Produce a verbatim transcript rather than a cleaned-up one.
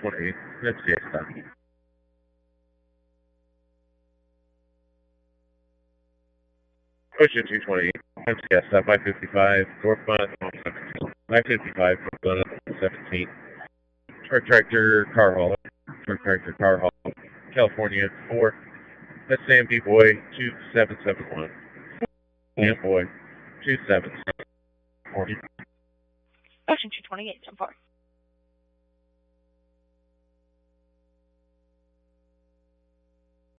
twenty-eight. That's the stop. Ocean two twenty-eight. M C S stop I fifty-five. Northbound I fifty-five. Northbound seventeen. Truck tractor car hauler. Truck tractor car hauler. California four. That's Sam B Boy two seven seven one. Sam Boy two seven seven one. Ocean two twenty-eight, so far.